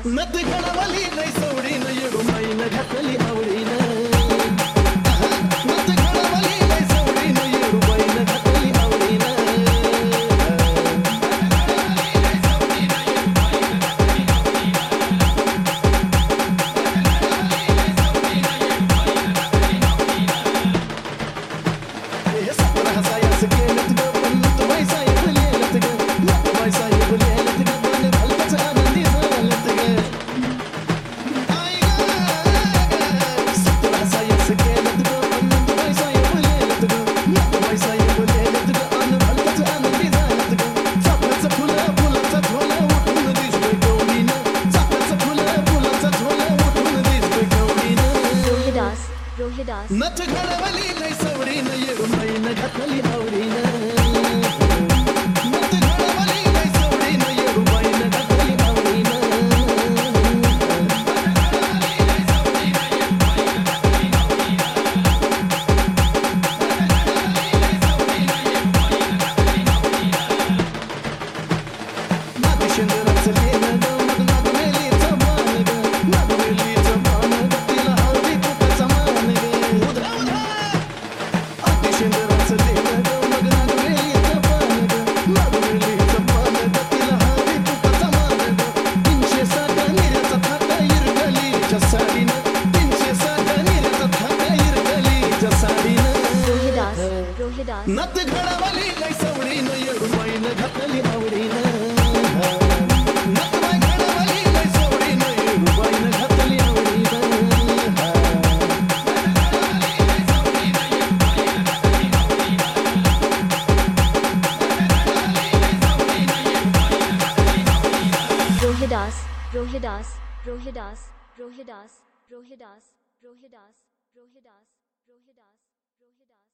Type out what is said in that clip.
नत घडवली नाही सोडीन येडूबाईन घातली आवडीन नत घडवली नाही सोडीन येडूबाईन घातली आवडीन हे सपना हसायस केलत ग पण नत बाई साहेब लिहिलत ग नत बाई साहेब लिहिलत ग पण भलतच आनंदी झालत ग आई ग सपना हसायस केलत ग पण नत बाई साहेब लिहिलत ग नत बाई साहेब लिहिलत ग आणि भलतच आनंदी झालत ग चाफ्याचं फुलं फुलाचा झोला उठून दिसतोय गवळीनं चाफ्याचं फुलं फुलाचा झोला उठून दिसतोय गवळीनं रोहिदास नथ घडवली नाही सवडीन येडूबाईन घातली आवडीन नथ घडवली नाही सवडीन येडूबाईन घातली आवडीन नागशेंद्राचं लेणं ग मग नागवेलीचं बाण ग नागवेलीचं बाण ग तिला हळदी कुंकाचा मान ग उधळा उधळा नागशेंद्राचं लेणं ग मग नागवेलीचं बाण ग नागवेलीचं बाण ग तिला हळदी कुंकाचा मान ग 360 निऱ्याचा थाटा इरगलीच्या साडीनं 360 निऱ्याचा थाटा इरगलीच्या साडीनं रोहिदास नथ घडवली नाही सवडीन येडूबाईन घातली आवडीन नथ बाई घडवली नाही सवडीन येडूबाईन घातली आवडीन रोहिदास रोहिदास रोहिदास रोहिदास रोहिदास रोहिदास रोहिदास रोहिदास रोहिदास